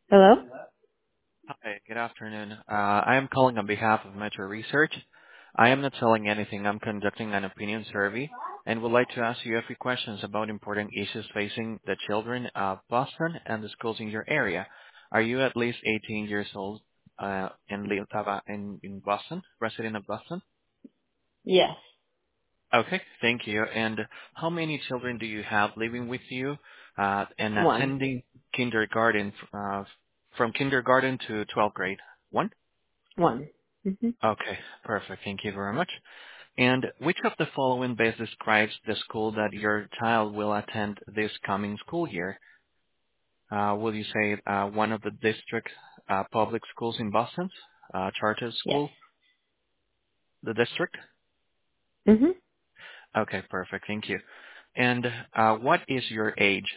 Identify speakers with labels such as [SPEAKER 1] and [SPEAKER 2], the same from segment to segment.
[SPEAKER 1] Hello?
[SPEAKER 2] Hi, good afternoon. I am calling on behalf of Metro Research. I am not selling anything. I'm conducting an opinion survey and would like to ask you a few questions about important issues facing the children of Boston and the schools in your area. Are you at least 18 years old and live in Boston, resident of Boston?
[SPEAKER 1] Yes.
[SPEAKER 2] Okay, thank you. And how many children do you have living with you and
[SPEAKER 1] One.
[SPEAKER 2] attending kindergarten from kindergarten to 12th grade? One?
[SPEAKER 1] One. Mm-hmm.
[SPEAKER 2] Okay, perfect. Thank you very much. And which of the following best describes the school that your child will attend this coming school year? Will you say one of the district public schools in Boston, charter
[SPEAKER 1] Yes.
[SPEAKER 2] school, the district?
[SPEAKER 1] Mm-hmm.
[SPEAKER 2] Okay, perfect. Thank you. And what is your age?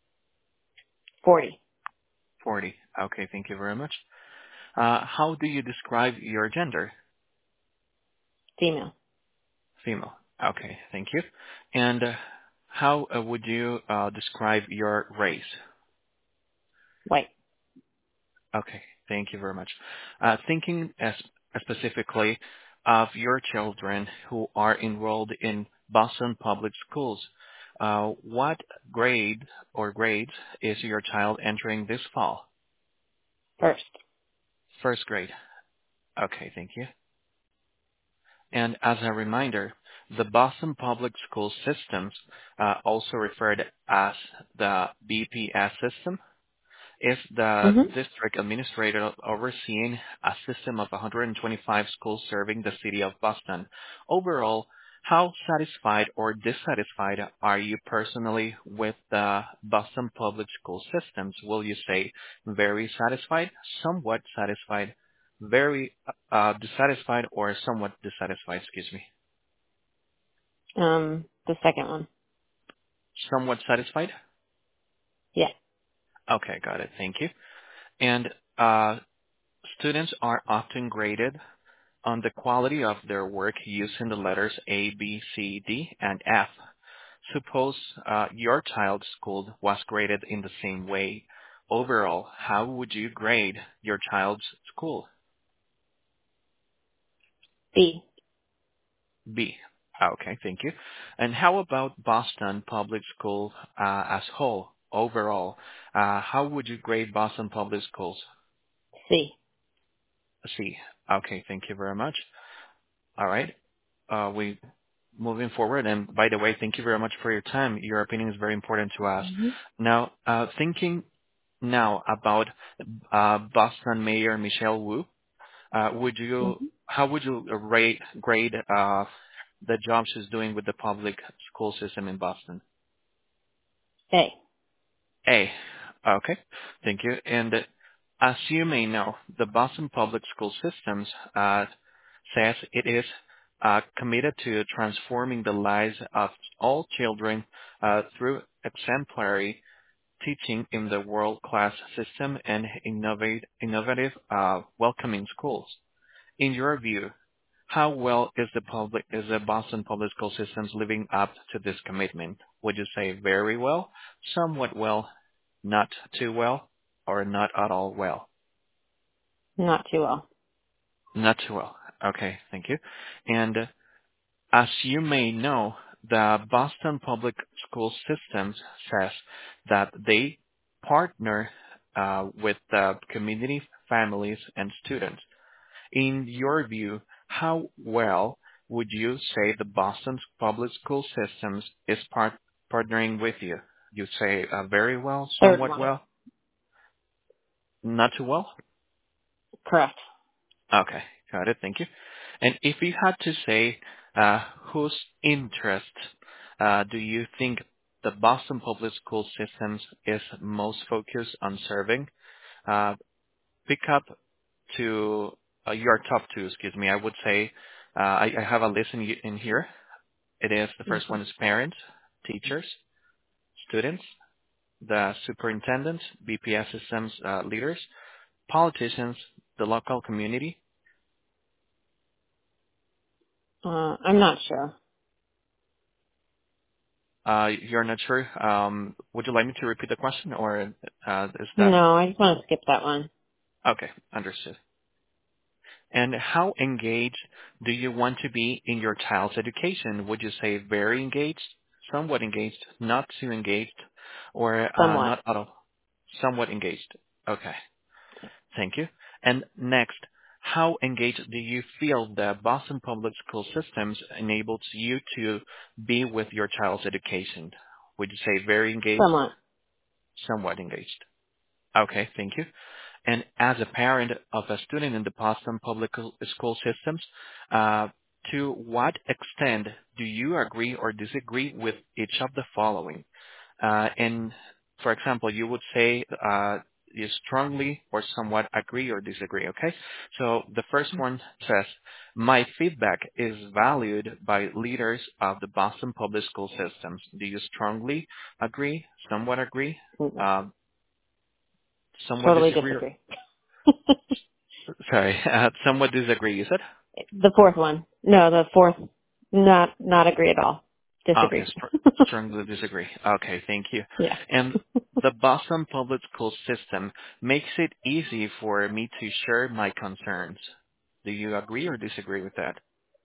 [SPEAKER 1] 40.
[SPEAKER 2] 40. Okay, thank you very much. How do you describe your gender?
[SPEAKER 1] Female.
[SPEAKER 2] Female. Okay, thank you. And how would you describe your race?
[SPEAKER 1] White.
[SPEAKER 2] Okay, thank you very much. Thinking specifically of your children who are enrolled in Boston Public Schools, what grade or grades is your child entering this fall?
[SPEAKER 1] First.
[SPEAKER 2] First grade. Okay, thank you. And as a reminder, the Boston Public School Systems, also referred as the BPS system, is the
[SPEAKER 1] Mm-hmm.
[SPEAKER 2] district administrator overseeing a system of 125 schools serving the city of Boston. Overall, how satisfied or dissatisfied are you personally with the Boston public school systems? Will you say very satisfied, somewhat satisfied, very dissatisfied, or somewhat dissatisfied, excuse me?
[SPEAKER 1] The second one.
[SPEAKER 2] Somewhat satisfied?
[SPEAKER 1] Yeah.
[SPEAKER 2] Okay, got it. Thank you. And uh, students are often graded on the quality of their work using the letters A, B, C, D, and F. Suppose your child's school was graded in the same way. Overall, how would you grade your child's school?
[SPEAKER 1] B.
[SPEAKER 2] B. Okay, thank you. And how about Boston Public School as whole? Overall, how would you grade Boston Public Schools?
[SPEAKER 1] C.
[SPEAKER 2] C. Okay, thank you very much. All right. We moving forward. And by the way, thank you very much for your time. Your opinion is very important to us.
[SPEAKER 1] Mm-hmm.
[SPEAKER 2] Now, thinking now about Boston Mayor Michelle Wu,
[SPEAKER 1] Mm-hmm.
[SPEAKER 2] how would you grade the job she's doing with the public school system in Boston?
[SPEAKER 1] A.
[SPEAKER 2] A. Okay. Thank you. And as you may know, the Boston Public School Systems says it is committed to transforming the lives of all children through exemplary teaching in the world-class system and innovative, welcoming schools. In your view, how well is the Boston Public School Systems living up to this commitment? Would you say very well, somewhat well, not too well, or not at all well?
[SPEAKER 1] Not too well.
[SPEAKER 2] Not too well. Okay, thank you. And as you may know, the Boston Public School Systems says that they partner with the community, families, and students. In your view, how well would you say the Boston's public school systems is partnering with you? You say very well,
[SPEAKER 1] Third
[SPEAKER 2] somewhat
[SPEAKER 1] one.
[SPEAKER 2] well, not too well?
[SPEAKER 1] Correct.
[SPEAKER 2] Okay, got it. Thank you. And if you had to say whose interest do you think the Boston public school systems is most focused on serving? Uh, pick up to your top two, excuse me. I would say I have a list in here. It is the first
[SPEAKER 1] Mm-hmm.
[SPEAKER 2] one is parents, teachers, students, the superintendents, BPS systems leaders, politicians, the local community.
[SPEAKER 1] I'm not sure.
[SPEAKER 2] You're not sure. Would you like me to repeat the question, or is that
[SPEAKER 1] No, I just want to skip that one.
[SPEAKER 2] okay? Understood. And how engaged do you want to be in your child's education? Would you say very engaged, somewhat engaged, not too engaged, or
[SPEAKER 1] Somewhat.
[SPEAKER 2] not at all? Somewhat engaged. Okay. Thank you. And next, how engaged do you feel the Boston Public School systems enables you to be with your child's education? Would you say very engaged,
[SPEAKER 1] Somewhat.
[SPEAKER 2] somewhat engaged? Okay, thank you. And as a parent of a student in the Boston Public School systems, uh, to what extent do you agree or disagree with each of the following? And for example, you would say you strongly or somewhat agree or disagree, okay? So the first one says, my feedback is valued by leaders of the Boston Public School systems. Do you strongly agree, somewhat agree,
[SPEAKER 1] Mm,
[SPEAKER 2] um, somewhat
[SPEAKER 1] Totally
[SPEAKER 2] disagree, or,
[SPEAKER 1] disagree.
[SPEAKER 2] sorry, somewhat disagree, you said?
[SPEAKER 1] The fourth one. No, the fourth. Not agree at all.
[SPEAKER 2] Okay,
[SPEAKER 1] Disagree.
[SPEAKER 2] strongly disagree. Okay, thank you.
[SPEAKER 1] Yeah.
[SPEAKER 2] And the Boston Public School system makes it easy for me to share my concerns. Do you agree or disagree with that?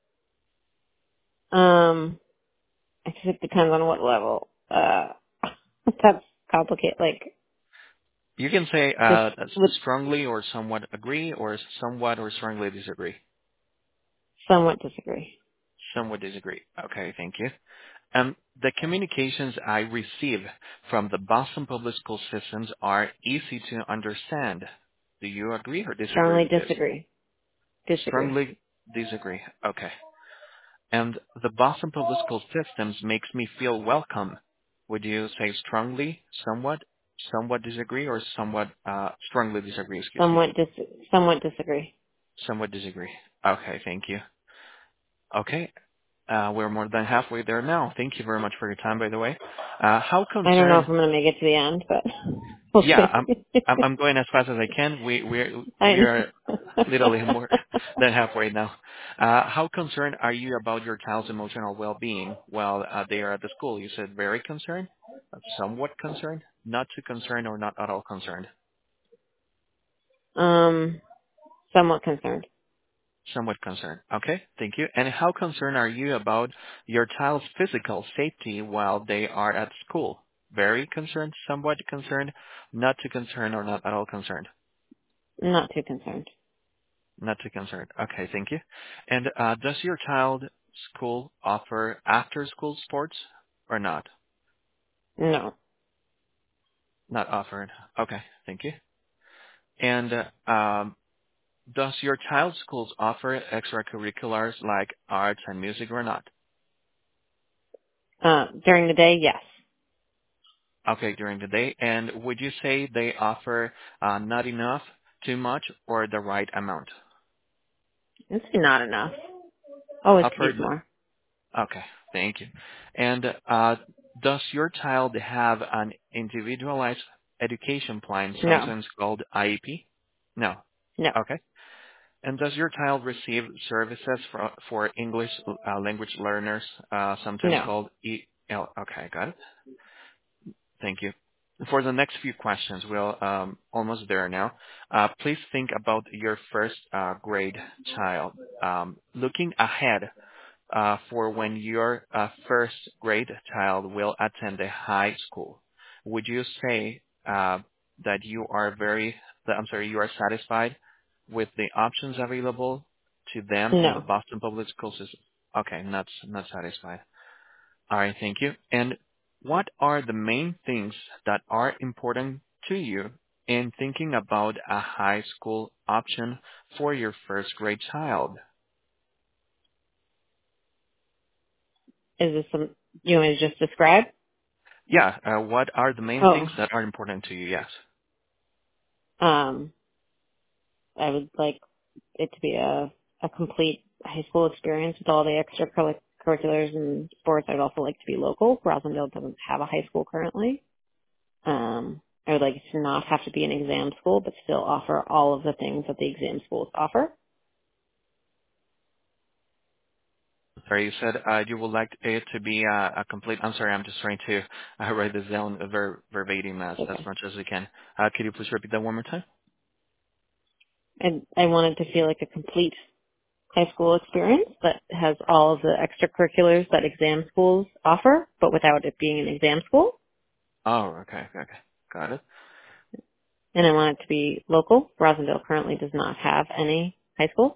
[SPEAKER 1] I guess it depends on what level. That's complicated. Like,
[SPEAKER 2] You can say
[SPEAKER 1] this would
[SPEAKER 2] strongly or somewhat agree or somewhat or strongly disagree.
[SPEAKER 1] somewhat disagree.
[SPEAKER 2] Somewhat disagree. Okay, thank you. The communications I receive from the Boston Public School systems are easy to understand. Do you agree or disagree
[SPEAKER 1] Strongly
[SPEAKER 2] with this?
[SPEAKER 1] disagree. Disagree.
[SPEAKER 2] Strongly disagree. Okay. And the Boston Public School systems makes me feel welcome. Would you say strongly, somewhat disagree, or somewhat strongly disagree? Excuse me.
[SPEAKER 1] Somewhat disagree.
[SPEAKER 2] Somewhat disagree. Okay, thank you. Okay, we're more than halfway there now. Thank you very much for your time, by the way. How
[SPEAKER 1] I don't know if
[SPEAKER 2] concerned?
[SPEAKER 1] I'm gonna make it to the end, but we'll
[SPEAKER 2] Yeah,
[SPEAKER 1] see.
[SPEAKER 2] I'm going as fast as I can.
[SPEAKER 1] I
[SPEAKER 2] We are
[SPEAKER 1] know.
[SPEAKER 2] literally more than halfway now. How concerned are you about your child's emotional well-being while they are at the school? You said very concerned, somewhat concerned, not too concerned, or not at all concerned.
[SPEAKER 1] Somewhat concerned.
[SPEAKER 2] Somewhat concerned. Okay, thank you. And how concerned are you about your child's physical safety while they are at school? Very concerned, somewhat concerned, not too concerned, or not at all concerned.
[SPEAKER 1] Not too concerned.
[SPEAKER 2] Not too concerned. Okay, thank you. And does your child school offer after-school sports or not?
[SPEAKER 1] No.
[SPEAKER 2] Not offered. Okay, thank you. And does your child's schools offer extracurriculars like arts and music or not?
[SPEAKER 1] During the day, yes.
[SPEAKER 2] Okay, during the day. And would you say they offer not enough, too much, or the right amount?
[SPEAKER 1] It's not enough. Always could use
[SPEAKER 2] Offered.
[SPEAKER 1] more.
[SPEAKER 2] Okay, thank you. And does your child have an individualized education plan,
[SPEAKER 1] No.
[SPEAKER 2] sometimes called IEP? No.
[SPEAKER 1] No.
[SPEAKER 2] Okay. And does your child receive services for English language learners, sometimes
[SPEAKER 1] No.
[SPEAKER 2] called EL? Okay, got it. Thank you. For the next few questions, we're almost there now. Please think about your first grade child. Looking ahead, for when your first grade child will attend a high school. Would you say that you are you are satisfied with the options available to them in the
[SPEAKER 1] No.
[SPEAKER 2] Boston Public School system? Okay, not satisfied. All right, thank you. And what are the main things that are important to you in thinking about a high school option for your first grade child?
[SPEAKER 1] Is this some, you want me to just describe?
[SPEAKER 2] Yeah. What are the main
[SPEAKER 1] Oh.
[SPEAKER 2] things that are important to you? Yes.
[SPEAKER 1] Um, I would like it to be a complete high school experience with all the extracurriculars and sports. I'd also like to be local. Rosendale doesn't have a high school currently. I would like it to not have to be an exam school, but still offer all of the things that the exam schools offer.
[SPEAKER 2] sorry, you said you would like it to be a complete. I'm sorry, I'm just trying to write this down verbatim as
[SPEAKER 1] Okay.
[SPEAKER 2] much as we can. Could you please repeat that one more time?
[SPEAKER 1] And I wanted to feel like a complete high school experience that has all of the extracurriculars that exam schools offer, but without it being an exam school.
[SPEAKER 2] Oh, okay, okay, got it.
[SPEAKER 1] And I want it to be local. Rosendale currently does not have any high schools.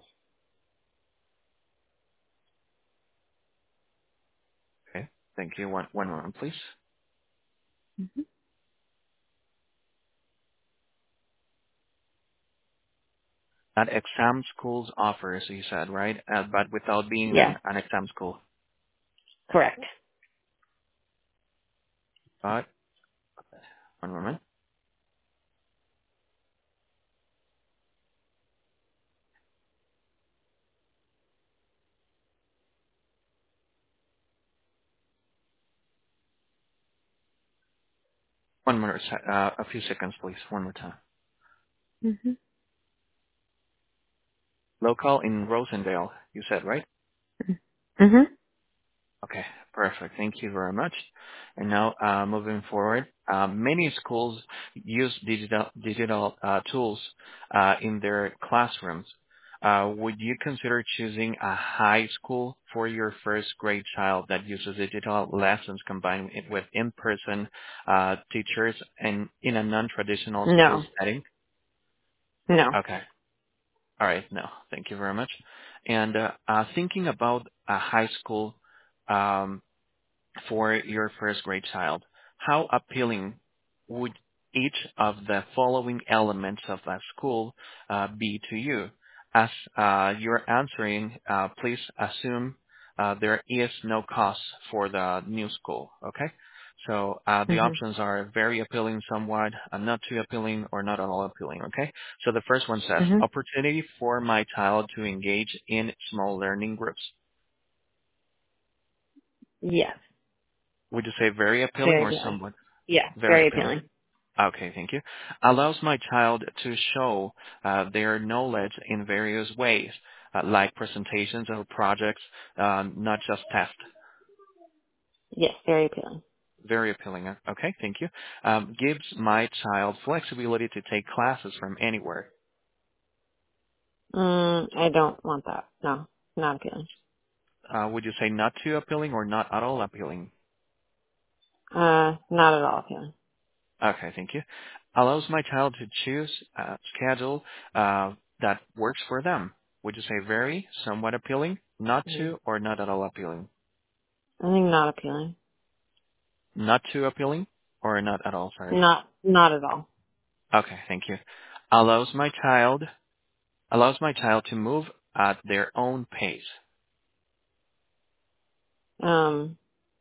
[SPEAKER 2] Okay, thank you. One moment, please. That exam schools offers, you said, right? But without being
[SPEAKER 1] Yeah,
[SPEAKER 2] an exam school.
[SPEAKER 1] correct.
[SPEAKER 2] But one moment. One more, a few seconds, please. One more time.
[SPEAKER 1] Hmm.
[SPEAKER 2] Local in Rosendale, you said, right?
[SPEAKER 1] Hmm.
[SPEAKER 2] Okay, perfect. Thank you very much. And now, moving forward, many schools use digital tools in their classrooms. Would you consider choosing a high school for your first grade child that uses digital lessons combined with in-person teachers and in a non-traditional school
[SPEAKER 1] No,
[SPEAKER 2] setting?
[SPEAKER 1] no.
[SPEAKER 2] Okay. All right. No, thank you very much. And thinking about a high school, um, for your first grade child, how appealing would each of the following elements of that school be to you? As you're answering, please assume there is no cost for the new school, okay? So the
[SPEAKER 1] Hmm.
[SPEAKER 2] options are very appealing somewhat, not too appealing, or not at all appealing, okay? So the first one says,
[SPEAKER 1] Hmm.
[SPEAKER 2] opportunity for my child to engage in small learning groups.
[SPEAKER 1] Yes,
[SPEAKER 2] Would you say very appealing
[SPEAKER 1] very
[SPEAKER 2] or
[SPEAKER 1] appealing.
[SPEAKER 2] somewhat
[SPEAKER 1] Yeah,
[SPEAKER 2] very
[SPEAKER 1] very
[SPEAKER 2] appealing?
[SPEAKER 1] appealing.
[SPEAKER 2] Okay, thank you. Allows my child to show their knowledge in various ways, like presentations or projects, not just tests.
[SPEAKER 1] Yes, very appealing.
[SPEAKER 2] Very appealing. Okay, thank you. Gives my child flexibility to take classes from anywhere.
[SPEAKER 1] I don't want that. No, not appealing.
[SPEAKER 2] Would you say not too appealing or not at all appealing?
[SPEAKER 1] Not at all appealing.
[SPEAKER 2] Okay, thank you. Allows my child to choose a schedule that works for them. Would you say very, somewhat appealing, not
[SPEAKER 1] Mm.
[SPEAKER 2] too, or not at all appealing?
[SPEAKER 1] I think not appealing.
[SPEAKER 2] Not too appealing, or not at all, sorry.
[SPEAKER 1] Not at all.
[SPEAKER 2] Okay, thank you. Allows my child to move at their own pace.
[SPEAKER 1] Um,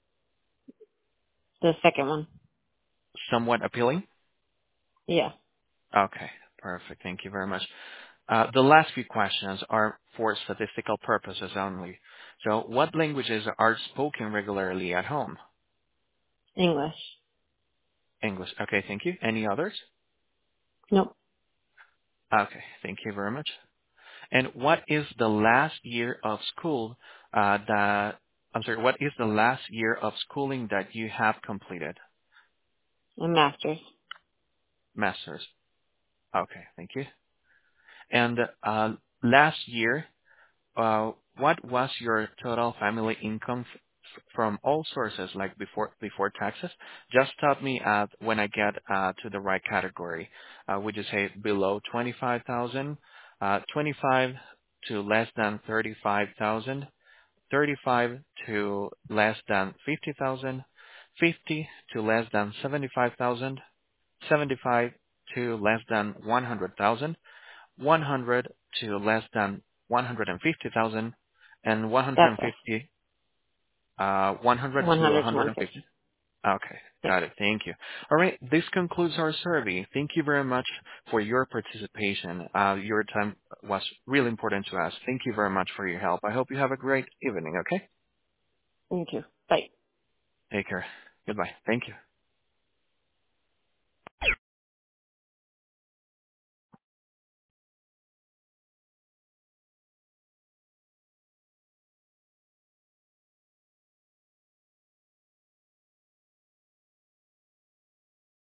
[SPEAKER 1] the second one.
[SPEAKER 2] Somewhat appealing?
[SPEAKER 1] Yeah,
[SPEAKER 2] Okay, perfect. Thank you very much. The last few questions are for statistical purposes only. So what languages are spoken regularly at home?
[SPEAKER 1] English.
[SPEAKER 2] English. Okay, thank you. Any others?
[SPEAKER 1] Nope.
[SPEAKER 2] Okay, thank you very much. And what is the last year of school what is the last year of schooling that you have completed?
[SPEAKER 1] A master's.
[SPEAKER 2] Master's. Okay, thank you. And last year, what was your total family income from all sources, like before taxes? Just stop me at when I get to the right category. Would you say below 25,000, 25 to less than 35,000, 35 to less than 50,000, 50 to less than 75,000, 75 to less than 100,000, 100 to less than 150,000, and
[SPEAKER 1] That's us.
[SPEAKER 2] 150, 100 to
[SPEAKER 1] 100 to
[SPEAKER 2] 150.
[SPEAKER 1] 150.
[SPEAKER 2] Okay,
[SPEAKER 1] Yeah.
[SPEAKER 2] got it. Thank you. All right, this concludes our survey. Thank you very much for your participation. Your time was really important to us. Thank you very much for your help. I hope you have a great evening, okay?
[SPEAKER 1] Thank you. Bye.
[SPEAKER 2] Take care. Goodbye. Thank you.